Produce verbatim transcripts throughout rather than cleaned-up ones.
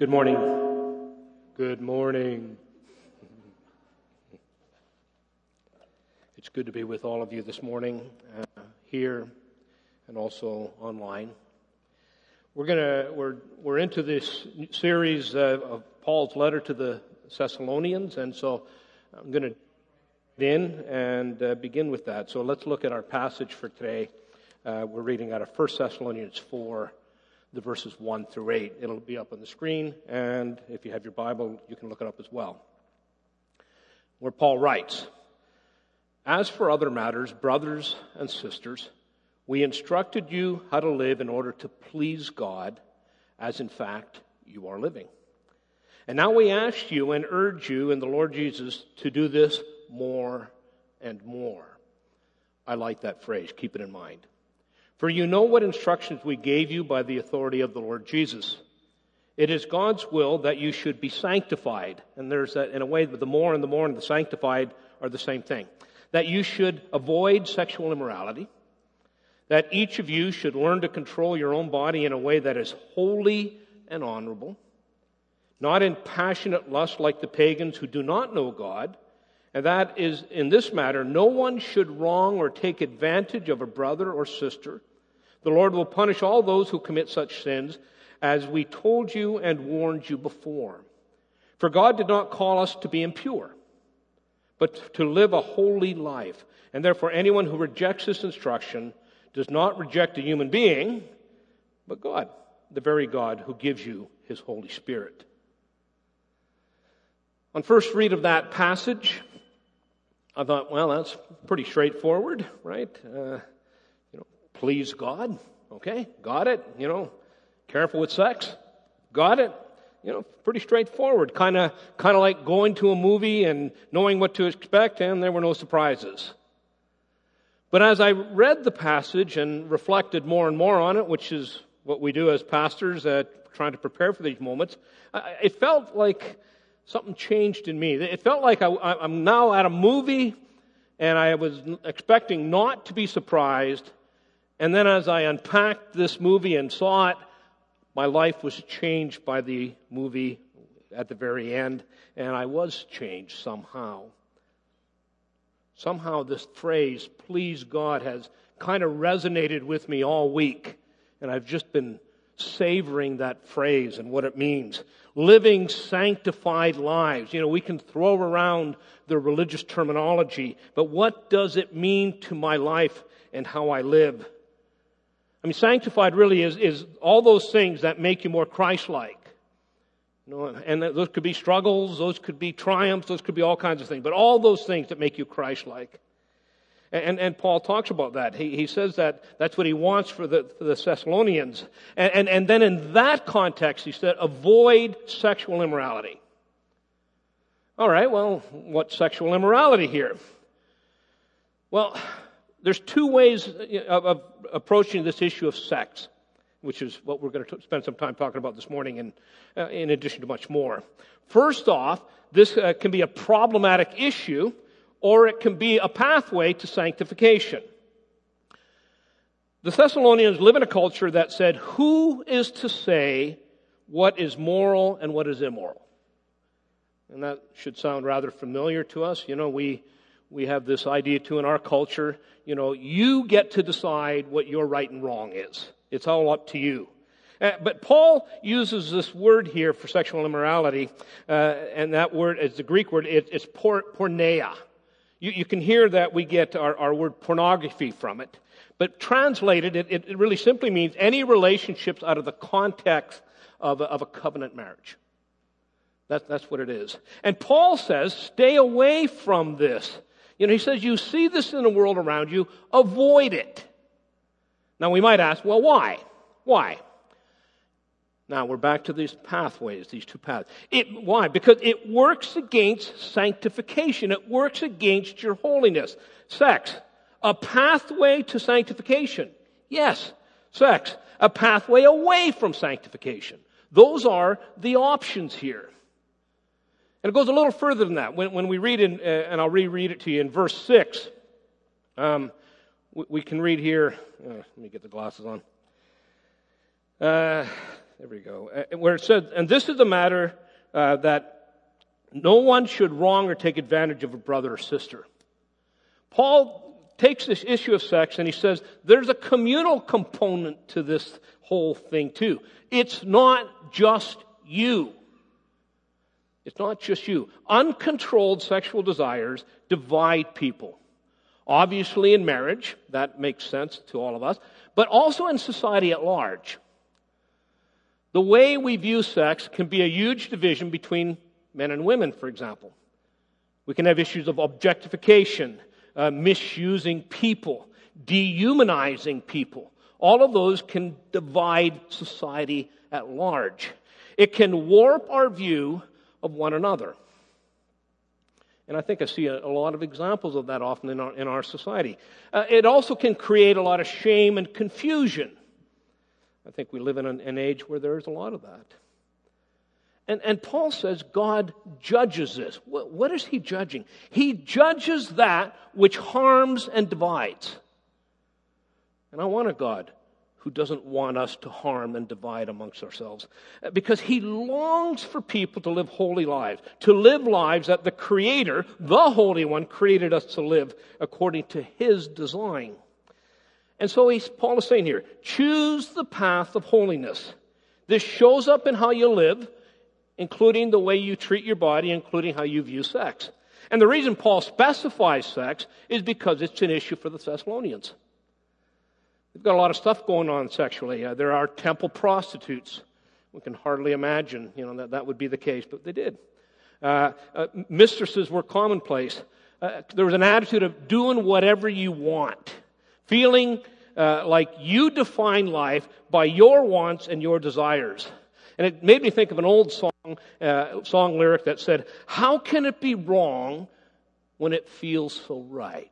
Good morning. Good morning. It's good to be with all of you this morning, uh, here and also online. We're gonna we're we're into this series uh, of Paul's letter to the Thessalonians, and so I'm going to in and uh, begin with that. So let's look at our passage for today. Uh, we're reading out of First Thessalonians four. The verses one through eight. It'll be up on the screen, and if you have your Bible, you can look it up as well. Where Paul writes, "As for other matters, brothers and sisters, we instructed you how to live in order to please God, as in fact you are living. And now we ask you and urge you in the Lord Jesus to do this more and more." I like that phrase. Keep it in mind. "For you know what instructions we gave you by the authority of the Lord Jesus. It is God's will that you should be sanctified." And there's that, in a way, the more and the more and the sanctified are the same thing. "That you should avoid sexual immorality. That each of you should learn to control your own body in a way that is holy and honorable. Not in passionate lust like the pagans who do not know God. And that is, in this matter, no one should wrong or take advantage of a brother or sister. The Lord will punish all those who commit such sins, as we told you and warned you before. For God did not call us to be impure, but to live a holy life. And therefore anyone who rejects this instruction does not reject a human being, but God, the very God who gives you His Holy Spirit." On first read of that passage, I thought, well, that's pretty straightforward, right? Uh, you know, please God. Okay, got it. You know, careful with sex. Got it. You know, pretty straightforward. Kind of, kind of like going to a movie and knowing what to expect, and there were no surprises. But as I read the passage and reflected more and more on it, which is what we do as pastors, uh, trying to prepare for these moments, I, it felt like something changed in me. It felt like I, I'm now at a movie, and I was expecting not to be surprised. And then as I unpacked this movie and saw it, my life was changed by the movie at the very end, and I was changed somehow. Somehow this phrase, "please God," has kind of resonated with me all week, and I've just been savoring that phrase and what it means. Living sanctified lives. You know, we can throw around the religious terminology, but what does it mean to my life and how I live? I mean, sanctified really is, is all those things that make you more Christ-like. You know, and those could be struggles, those could be triumphs, those could be all kinds of things, but all those things that make you Christ-like. And, and Paul talks about that. He, he says that that's what he wants for the, for the Thessalonians. And, and, and then in that context, he said, avoid sexual immorality. All right, well, what's sexual immorality here? Well, there's two ways of, of approaching this issue of sex, which is what we're going to spend some time talking about this morning, and uh, in addition to much more. First off, this uh, can be a problematic issue, or it can be a pathway to sanctification. The Thessalonians live in a culture that said, who is to say what is moral and what is immoral? And that should sound rather familiar to us. You know, we we have this idea too in our culture, you know, you get to decide what your right and wrong is. It's all up to you. Uh, but Paul uses this word here for sexual immorality, uh, and that word is the Greek word, it, it's por, porneia. You, you can hear that we get our, our word pornography from it. But translated, it, it really simply means any relationships out of the context of a, of a covenant marriage. That's, that's what it is. And Paul says, stay away from this. You know, he says, you see this in the world around you, avoid it. Now we might ask, well, why? Why? Now we're back to these pathways, these two paths. It, why? Because it works against sanctification. It works against your holiness. Sex, a pathway to sanctification. Yes, sex, a pathway away from sanctification. Those are the options here. And it goes a little further than that. When, when we read in, uh, and I'll reread it to you in verse six, um, we, we can read here, uh, let me get the glasses on. Uh, there we go. Uh, where it says, and this is the matter uh, that no one should wrong or take advantage of a brother or sister. Paul takes this issue of sex and he says there's a communal component to this whole thing too. It's not just you. It's not just you. Uncontrolled sexual desires divide people. Obviously in marriage, that makes sense to all of us, but also in society at large. The way we view sex can be a huge division between men and women, for example. We can have issues of objectification, uh, misusing people, dehumanizing people. All of those can divide society at large. It can warp our view of one another. And I think I see a, a lot of examples of that often in our, in our society. Uh, it also can create a lot of shame and confusion. I think we live in an, an age where there's a lot of that. And, and Paul says God judges this. What, what is he judging? He judges that which harms and divides. And I want a God who doesn't want us to harm and divide amongst ourselves. Because he longs for people to live holy lives, to live lives that the Creator, the Holy One, created us to live according to his design. And so he's, Paul is saying here, choose the path of holiness. This shows up in how you live, including the way you treat your body, including how you view sex. And the reason Paul specifies sex is because it's an issue for the Thessalonians. They've got a lot of stuff going on sexually. Uh, there are temple prostitutes. We can hardly imagine, you know, that that would be the case, but they did. Uh, uh, mistresses were commonplace. Uh, there was an attitude of doing whatever you want, feeling uh, like you define life by your wants and your desires. And it made me think of an old song, uh, song lyric that said, "How can it be wrong when it feels so right?"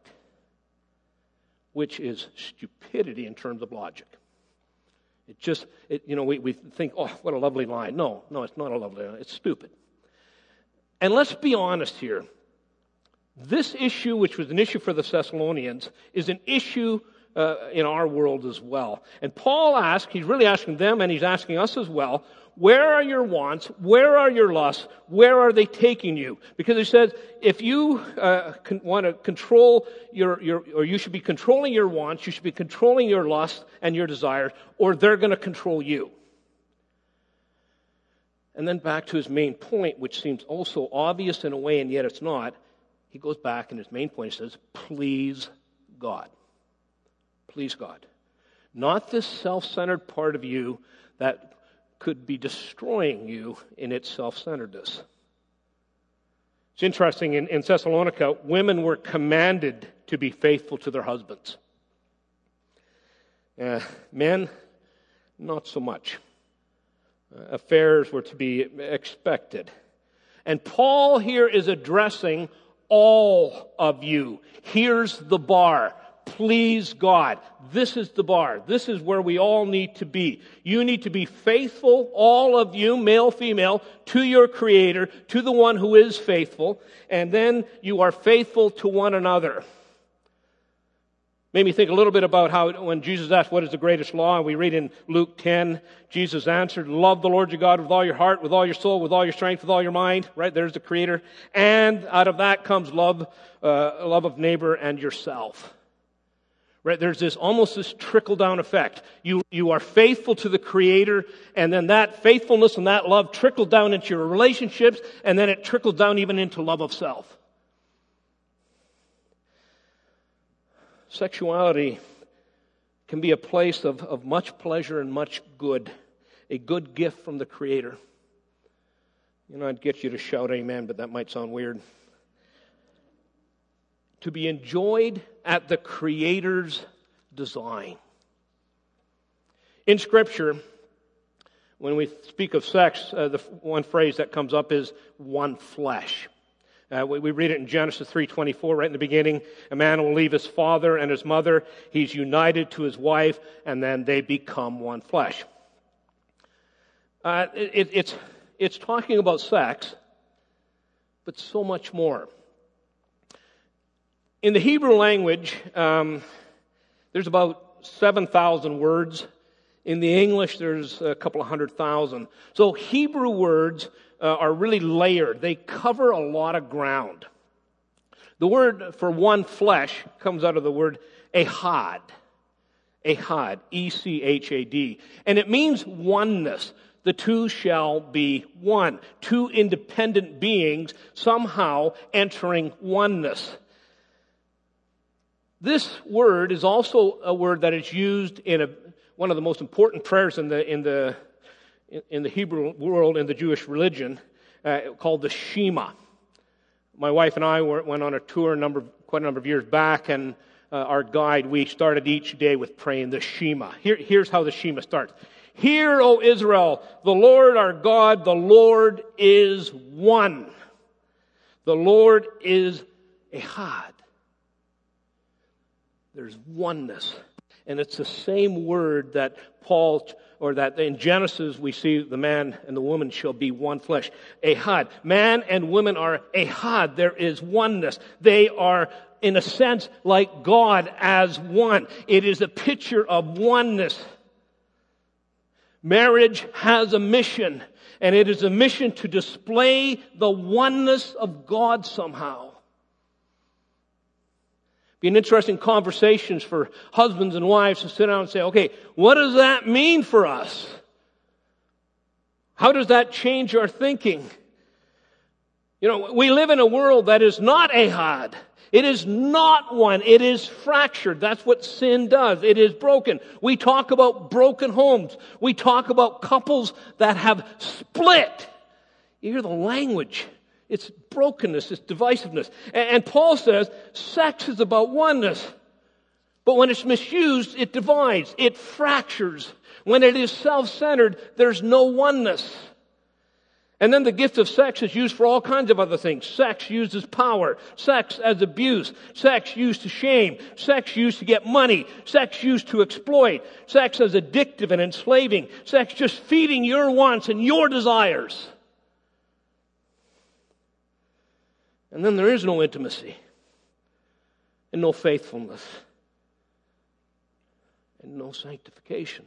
Which is stupidity in terms of logic. It just, it, you know, we, we think, oh, what a lovely line. No, no, it's not a lovely line. It's stupid. And let's be honest here. This issue, which was an issue for the Thessalonians, is an issue uh, in our world as well. And Paul asks, he's really asking them and he's asking us as well, where are your wants? Where are your lusts? Where are they taking you? Because he says, if you uh, con- want to control your, your, or you should be controlling your wants, you should be controlling your lusts and your desires, or they're going to control you. And then back to his main point, which seems also obvious in a way, and yet it's not. He goes back and his main point says, please God. Please God. Not this self-centered part of you that could be destroying you in its self-centeredness. It's interesting, in, in Thessalonica, women were commanded to be faithful to their husbands. Uh, men, not so much. Uh, affairs were to be expected. And Paul here is addressing all of you. Here's the bar. Please God. This is the bar. This is where we all need to be. You need to be faithful, all of you, male, female, to your Creator, to the one who is faithful, and then you are faithful to one another. Made me think a little bit about how when Jesus asked what is the greatest law, and we read in Luke ten, Jesus answered, love the Lord your God with all your heart, with all your soul, with all your strength, with all your mind. Right? There's the Creator. And out of that comes love, uh, love of neighbor and yourself. Right? There's this almost this trickle-down effect. You, you are faithful to the Creator, and then that faithfulness and that love trickle down into your relationships, and then it trickles down even into love of self. Sexuality can be a place of, of much pleasure and much good, a good gift from the Creator. You know, I'd get you to shout amen, but that might sound weird. To be enjoyed at the Creator's design. In Scripture, when we speak of sex, uh, the one phrase that comes up is one flesh. Uh, we, we read it in Genesis three twenty-four, right in the beginning. A man will leave his father and his mother. He's united to his wife, and then they become one flesh. Uh, it, it's, it's talking about sex, but so much more. In the Hebrew language, um, there's about seven thousand words In the English, there's a couple of hundred thousand. So Hebrew words uh, are really layered. They cover a lot of ground. The word for one flesh comes out of the word ehad. Ehad, E C H A D. And it means oneness. The two shall be one. Two independent beings somehow entering oneness. This word is also a word that is used in a, one of the most important prayers in the in the in the Hebrew world, in the Jewish religion, uh, called the Shema. My wife and I were, went on a tour a number, quite a number of years back, and uh, our guide, we started each day with praying the Shema. Here, here's how the Shema starts. Hear, O Israel, the Lord our God, the Lord is one. The Lord is Ehad. There's oneness. And it's the same word that Paul, or that in Genesis we see the man and the woman shall be one flesh. Ehad. Man and woman are Ehad. There is oneness. They are, in a sense, like God as one. It is a picture of oneness. Marriage has a mission, and it is a mission to display the oneness of God somehow. Be an interesting conversations for husbands and wives to sit down and say, okay, what does that mean for us? How does that change our thinking? You know, we live in a world that is not Ehad. It is not one. It is fractured. That's what sin does. It is broken. We talk about broken homes. We talk about couples that have split. You hear the language. It's brokenness. It's divisiveness. And Paul says sex is about oneness. But when it's misused, it divides. It fractures. When it is self-centered, there's no oneness. And then the gift of sex is used for all kinds of other things. Sex used as power. Sex as abuse. Sex used to shame. Sex used to get money. Sex used to exploit. Sex as addictive and enslaving. Sex just feeding your wants and your desires. And then there is no intimacy. And no faithfulness. And no sanctification.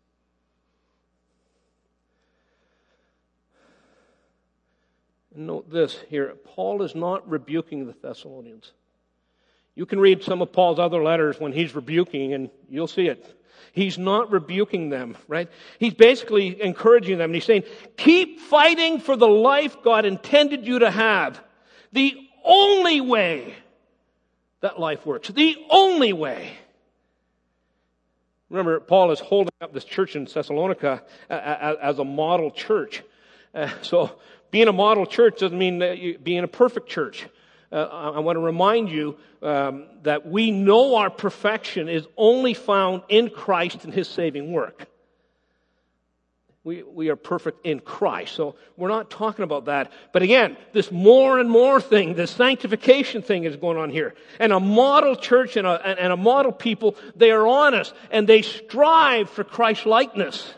Note this here. Paul is not rebuking the Thessalonians. You can read some of Paul's other letters when he's rebuking, and you'll see it. He's not rebuking them, right? He's basically encouraging them, and he's saying, keep fighting for the life God intended you to have. The only way that life works. The only way. Remember, Paul is holding up this church in Thessalonica as a model church. Uh, so, being a model church doesn't mean that you, being a perfect church. Uh, I want to remind you um, that we know our perfection is only found in Christ and His saving work. We, we are perfect in Christ. So we're not talking about that. But again, this more and more thing, this sanctification thing is going on here. And a model church and a, and a model people, they are honest and they strive for Christ likeness.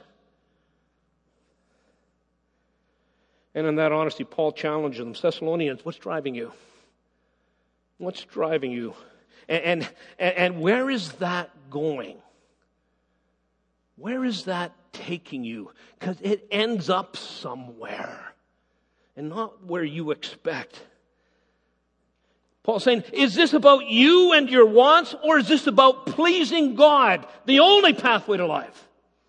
And in that honesty, Paul challenges them. Thessalonians, what's driving you? What's driving you? And, and, and where is that going? Where is that taking you? Because it ends up somewhere. And not where you expect. Paul's saying, is this about you and your wants? Or is this about pleasing God? The only pathway to life.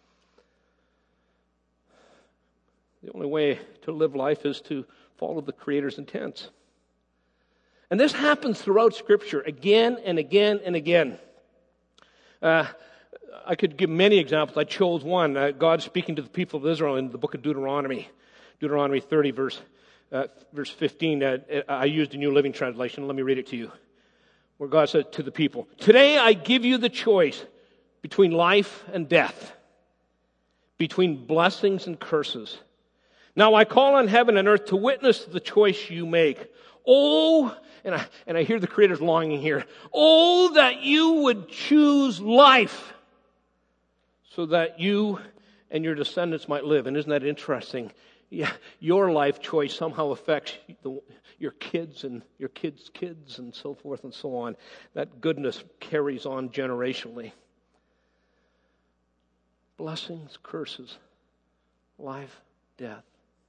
The only way to live life is to follow the Creator's intents. And this happens throughout Scripture again and again and again. Uh, I could give many examples. I chose one. Uh, God speaking to the people of Israel in the book of Deuteronomy. Deuteronomy thirty, verse, uh, verse fifteen. Uh, I used a New Living Translation. Let me read it to you. Where God said to the people, today I give you the choice between life and death, between blessings and curses. Now I call on heaven and earth to witness the choice you make. Oh, and I, and I hear the Creator's longing here. Oh, that you would choose life so that you and your descendants might live. And isn't that interesting? Yeah, your life choice somehow affects the, your kids and your kids' kids and so forth and so on. That goodness carries on generationally. blessings, curses, life, death.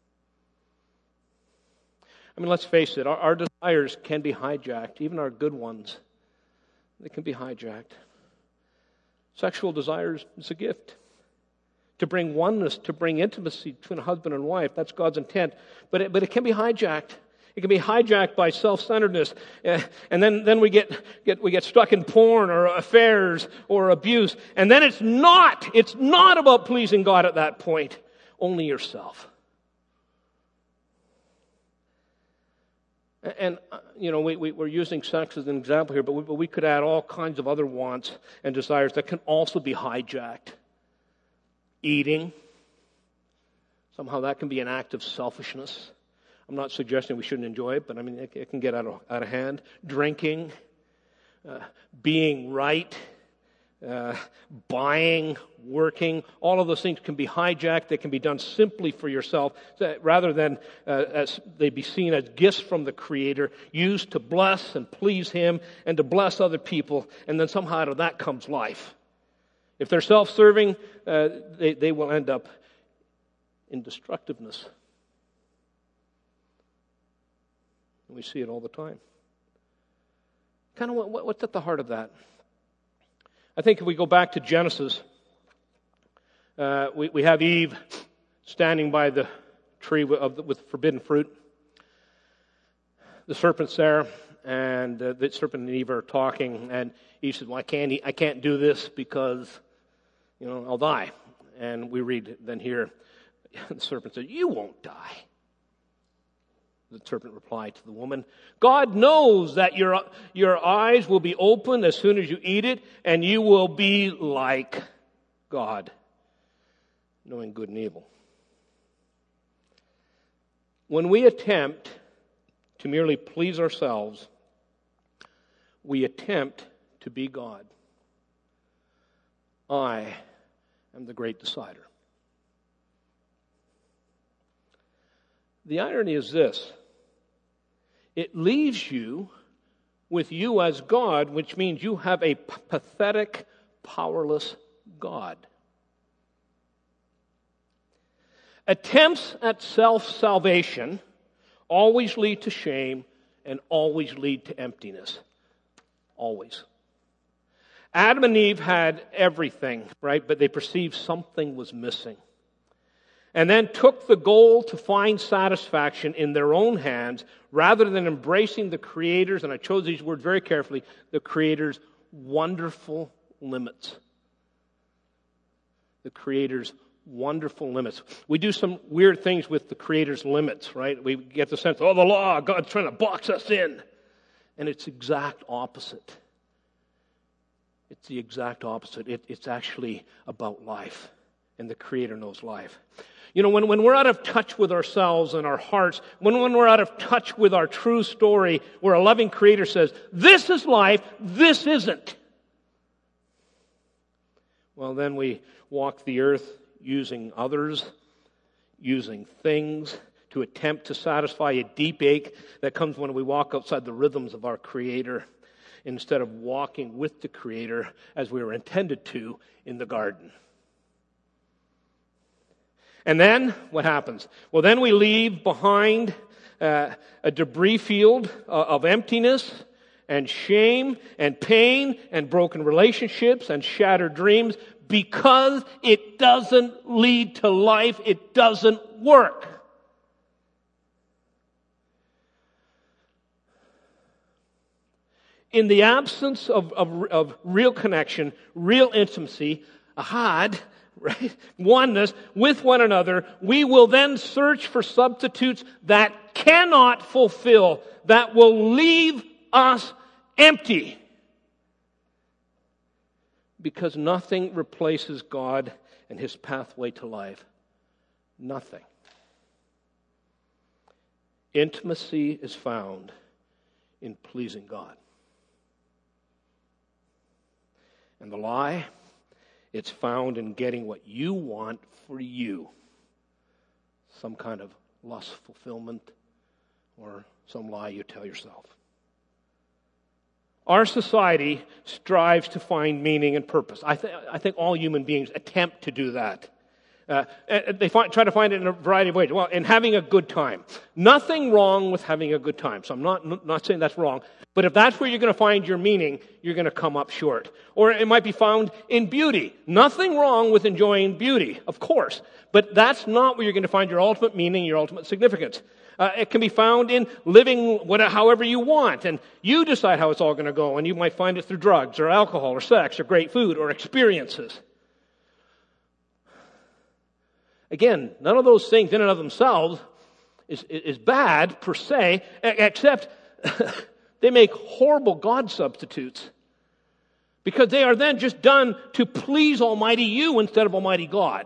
I mean, let's face it, our, our desires can be hijacked, even our good ones. They can be hijacked. Sexual desires is a gift. To bring oneness, to bring intimacy between a husband and wife, that's God's intent. But it, but it can be hijacked. It can be hijacked by self-centeredness. Uh, and then, then we get, get we get stuck in porn or affairs or abuse. And then it's not, it's not about pleasing God at that point. Only yourself. And, uh, you know, we, we, we're using sex as an example here, but we, but we could add all kinds of other wants and desires that can also be hijacked. Eating. Somehow that can be an act of selfishness. I'm not suggesting we shouldn't enjoy it, but I mean, it, it can get out of, out of hand. Drinking. Uh, being right. Uh, buying, working, all of those things can be hijacked. They can be done simply for yourself, so rather than uh, as they be seen as gifts from the Creator, used to bless and please Him and to bless other people, and then somehow out of that comes life. If they're self-serving, uh, they, they will end up in destructiveness. And we see it all the time. Kind of what, what's at the heart of that? I think if we go back to Genesis, uh, we, we have Eve standing by the tree with, with forbidden fruit. The serpent's there, and uh, the serpent and Eve are talking, and Eve says, "Well, I can't, eat, I can't do this because, you know, I'll die." And we read then here, the serpent said, "You won't die." The serpent replied to the woman, "God knows that your, your eyes will be opened as soon as you eat it, and you will be like God, knowing good and evil." When we attempt to merely please ourselves, we attempt to be God. I am the great decider. The irony is this. It leaves you with you as God, which means you have a p- pathetic, powerless God. Attempts at self-salvation always lead to shame and always lead to emptiness. Always. Adam and Eve had everything, right? But they perceived something was missing. And then took the goal to find satisfaction in their own hands rather than embracing the Creator's, and I chose these words very carefully, the Creator's wonderful limits. The Creator's wonderful limits. We do some weird things with the Creator's limits, right? We get the sense, oh, the law, God's trying to box us in. And it's exact opposite. It's the exact opposite. It, it's actually about life. And the Creator knows life. You know, when, when we're out of touch with ourselves and our hearts, when, when we're out of touch with our true story, where a loving Creator says, this is life, this isn't. Well, then we walk the earth using others, using things to attempt to satisfy a deep ache that comes when we walk outside the rhythms of our Creator, instead of walking with the Creator as we were intended to in the garden. And then, what happens? Well, then we leave behind uh, a debris field uh, of emptiness and shame and pain and broken relationships and shattered dreams because it doesn't lead to life. It doesn't work. In the absence of, of, of real connection, real intimacy, ahad, right? Oneness with one another, we will then search for substitutes that cannot fulfill, that will leave us empty. Because nothing replaces God and His pathway to life. Nothing. Intimacy is found in pleasing God. And the lie, it's found in getting what you want for you. Some kind of lust fulfillment or some lie you tell yourself. Our society strives to find meaning and purpose. I, th- I think all human beings attempt to do that. Uh, they find, try to find it in a variety of ways. Well, in having a good time. Nothing wrong with having a good time. So I'm not, not saying that's wrong. But if that's where you're going to find your meaning, you're going to come up short. Or it might be found in beauty. Nothing wrong with enjoying beauty, of course. But that's not where you're going to find your ultimate meaning, your ultimate significance. Uh, it can be found in living whatever, however you want. And you decide how it's all going to go. And you might find it through drugs or alcohol or sex or great food or experiences. Again, none of those things in and of themselves is, is bad per se, except they make horrible God substitutes. Because they are then just done to please Almighty you instead of Almighty God.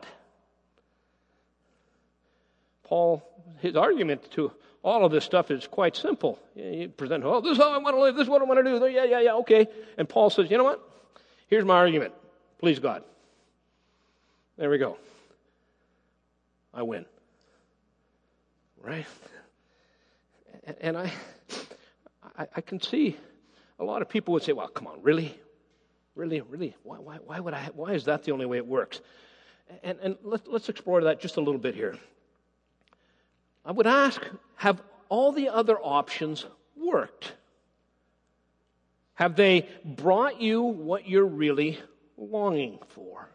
Paul, his argument to all of this stuff is quite simple. You present, oh, this is how I want to live, this is what I want to do. Yeah, yeah, yeah, okay. And Paul says, you know what? Here's my argument. Please God. There we go. I win. Right? And I, I I can see a lot of people would say, well, come on, really? Really, really? Why why why would I why is that the only way it works? And and let's let's explore that just a little bit here. I would ask, have all the other options worked? Have they brought you what you're really longing for?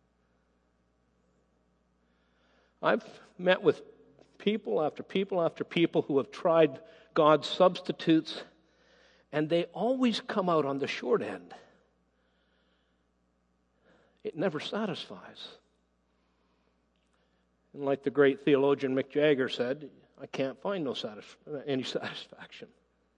I've met with people after people after people who have tried God's substitutes, and they always come out on the short end. It never satisfies. And like the great theologian Mick Jagger said, I can't find no satisf- any satisfaction.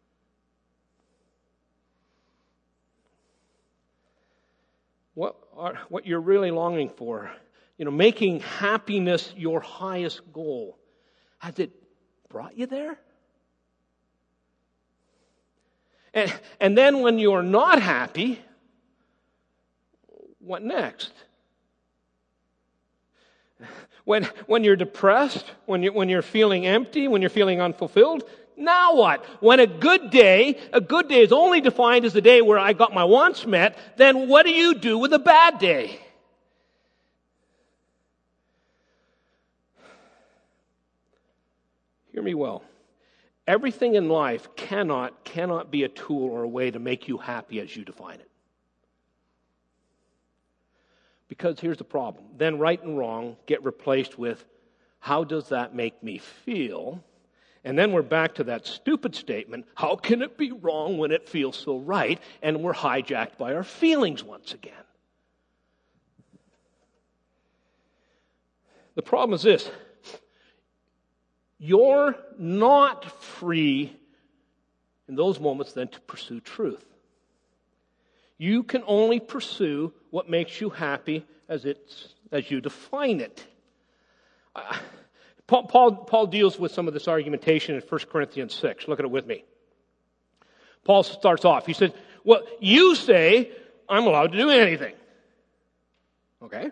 What are, what you're really longing for, you know, making happiness your highest goal, has it brought you there? And, and then when you're not happy, what next? When, when you're depressed, when, you, when you're feeling empty, when you're feeling unfulfilled, now what? When a good day, a good day is only defined as the day where I got my wants met, then what do you do with a bad day? Hear me well. Everything in life cannot, cannot be a tool or a way to make you happy as you define it. Because here's the problem. Then right and wrong get replaced with, how does that make me feel? And then we're back to that stupid statement, how can it be wrong when it feels so right? And we're hijacked by our feelings once again. The problem is this. You're not free in those moments then to pursue truth. You can only pursue what makes you happy as it's as you define it. Uh, Paul, Paul, Paul deals with some of this argumentation in First Corinthians six. Look at it with me. Paul starts off. He says, well, you say I'm allowed to do anything. Okay.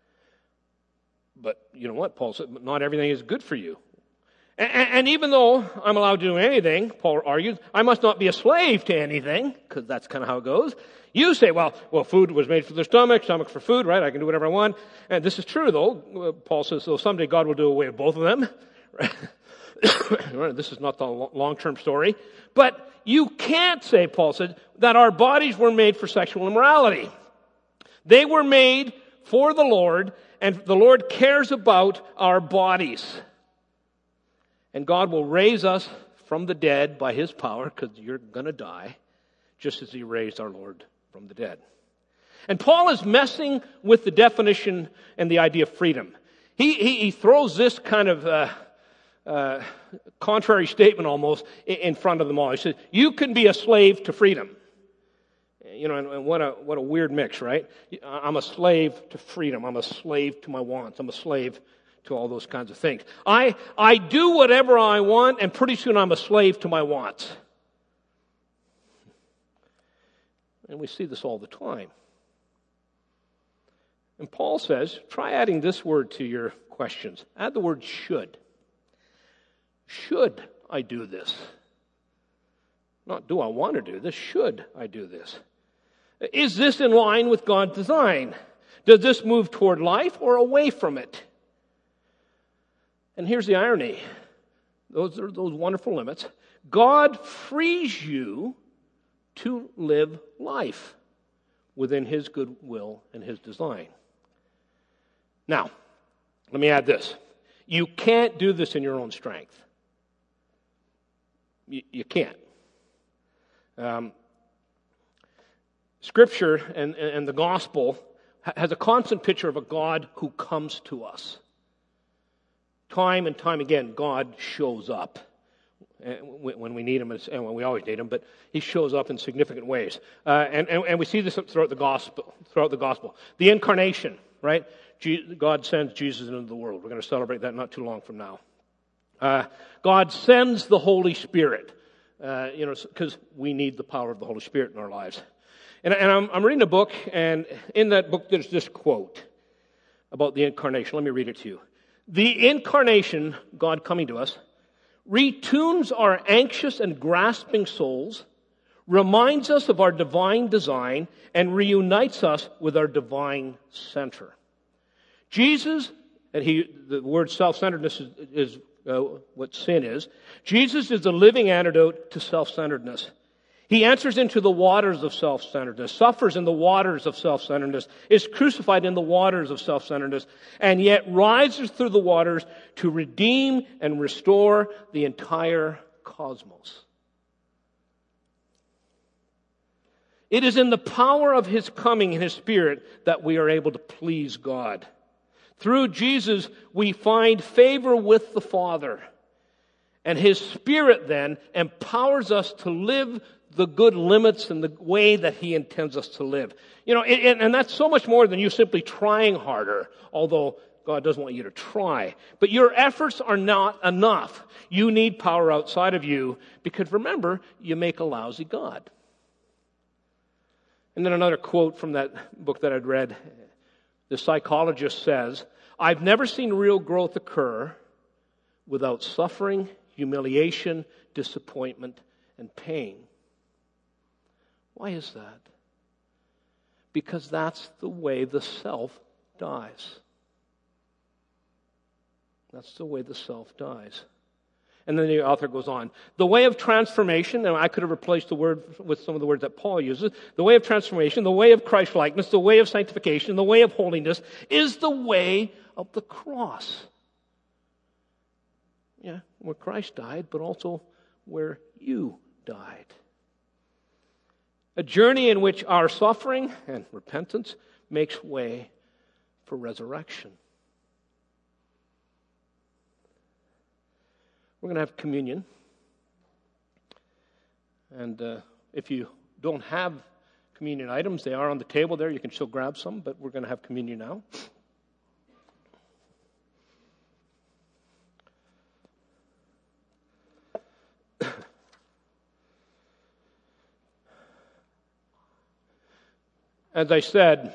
But you know what? Paul said, not everything is good for you. And even though I'm allowed to do anything, Paul argues, I must not be a slave to anything, because that's kind of how it goes. You say, well, well, food was made for the stomach, stomach for food, right? I can do whatever I want. And this is true, though. Paul says, so someday God will do away with both of them. This is not the long-term story. But you can't say, Paul said, that our bodies were made for sexual immorality. They were made for the Lord, and the Lord cares about our bodies. And God will raise us from the dead by His power, because you're going to die, just as He raised our Lord from the dead. And Paul is messing with the definition and the idea of freedom. He, he, he throws this kind of uh, uh, contrary statement almost in front of them all. He says, you can be a slave to freedom. You know, and, and what a what a weird mix, right? I'm a slave to freedom. I'm a slave to my wants. I'm a slave to all those kinds of things. I I do whatever I want, and pretty soon I'm a slave to my wants. And we see this all the time. And Paul says, try adding this word to your questions. Add the word should. Should I do this? Not do I want to do this, should I do this? Is this in line with God's design? Does this move toward life or away from it? And here's the irony. Those are those wonderful limits. God frees you to live life within His good will and His design. Now, let me add this. You can't do this in your own strength. You, you can't. Um, Scripture and, and the gospel has a constant picture of a God who comes to us. Time and time again, God shows up when we need Him, and when we always need Him, but He shows up in significant ways. Uh, and, and, and we see this throughout the gospel. Throughout the gospel, the incarnation, right? God sends Jesus into the world. We're going to celebrate that not too long from now. Uh, God sends the Holy Spirit, uh, you know, because we need the power of the Holy Spirit in our lives. And, and I'm, I'm reading a book, and in that book there's this quote about the incarnation. Let me read it to you. The incarnation, God coming to us, retunes our anxious and grasping souls, reminds us of our divine design, and reunites us with our divine center. Jesus, and he, the word self-centeredness is, is uh, what sin is. Jesus is the living antidote to self-centeredness. He enters into the waters of self-centeredness, suffers in the waters of self-centeredness, is crucified in the waters of self-centeredness, and yet rises through the waters to redeem and restore the entire cosmos. It is in the power of His coming and His Spirit that we are able to please God. Through Jesus, we find favor with the Father. And His Spirit then empowers us to live the good limits and the way that He intends us to live. You know, and, and that's so much more than you simply trying harder, although God doesn't want you to try. But your efforts are not enough. You need power outside of you, because remember, you make a lousy God. And then another quote from that book that I'd read. The psychologist says, I've never seen real growth occur without suffering, humiliation, disappointment, and pain. Why is that? Because that's the way the self dies. That's the way the self dies. And then the author goes on. The way of transformation, and I could have replaced the word with some of the words that Paul uses. The way of transformation, the way of Christ-likeness, the way of sanctification, the way of holiness is the way of the cross. Yeah, where Christ died, but also where you died. A journey in which our suffering and repentance makes way for resurrection. We're going to have communion. And uh, if you don't have communion items, they are on the table there. You can still grab some, but we're going to have communion now. As I said,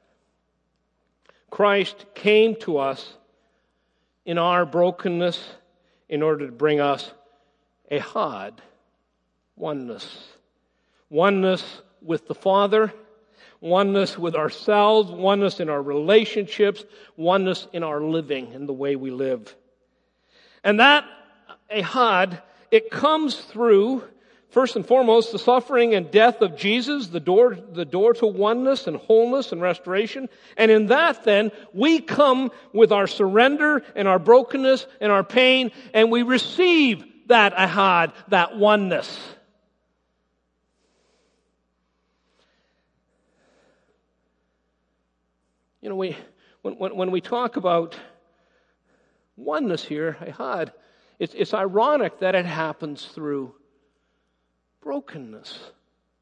Christ came to us in our brokenness in order to bring us ehad, oneness. Oneness with the Father, oneness with ourselves, oneness in our relationships, oneness in our living, in the way we live. And that ehad, it comes through, first and foremost, the suffering and death of Jesus, the door, the door to oneness and wholeness and restoration. And in that, then, we come with our surrender and our brokenness and our pain, and we receive that ehad, that oneness. You know, we when, when, when we talk about oneness here, ehad, it's, it's ironic that it happens through brokenness.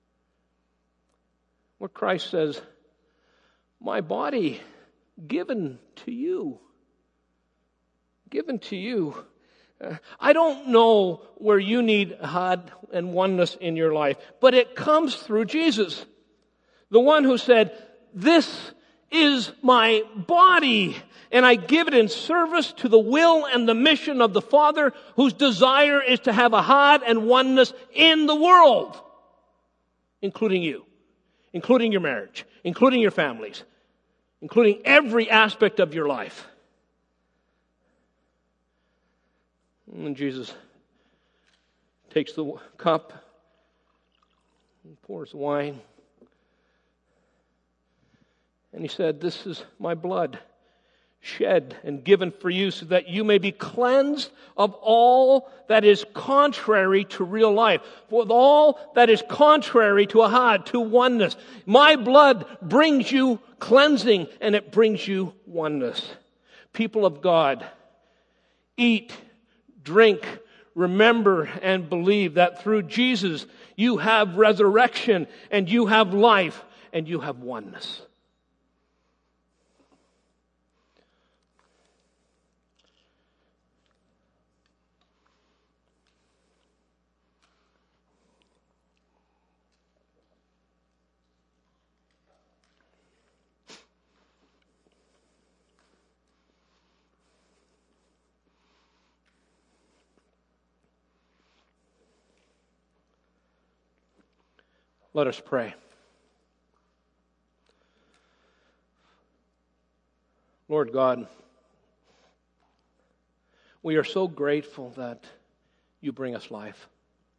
Where Christ says, my body given to you. Given to you. Uh, I don't know where you need ehad and oneness in your life, but it comes through Jesus. The one who said, this is my body, and I give it in service to the will and the mission of the Father, whose desire is to have a heart and oneness in the world, including you, including your marriage, including your families, including every aspect of your life. And Jesus takes the cup and pours wine. And he said, "This is my blood, shed and given for you, so that you may be cleansed of all that is contrary to real life, with all that is contrary to a heart, to oneness. My blood brings you cleansing, and it brings you oneness." People of God, eat, drink, remember, and believe that through Jesus you have resurrection, and you have life, and you have oneness. Let us pray. Lord God, we are so grateful that you bring us life.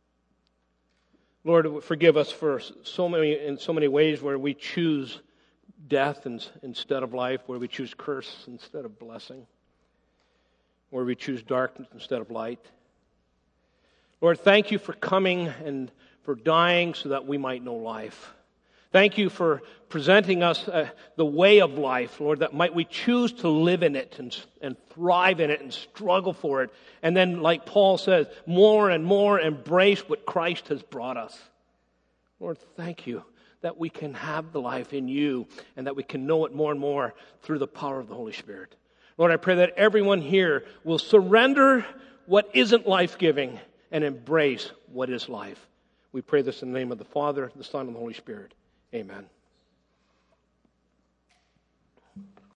Lord, forgive us for so many, in so many ways where we choose death instead of life, where we choose curse instead of blessing, where we choose darkness instead of light. Lord, thank you for coming and for dying so that we might know life. Thank you for presenting us uh, the way of life, Lord, that might we choose to live in it and, and thrive in it and struggle for it. And then, like Paul says, more and more embrace what Christ has brought us. Lord, thank you that we can have the life in you and that we can know it more and more through the power of the Holy Spirit. Lord, I pray that everyone here will surrender what isn't life-giving and embrace what is life. We pray this in the name of the Father, the Son, and the Holy Spirit. Amen.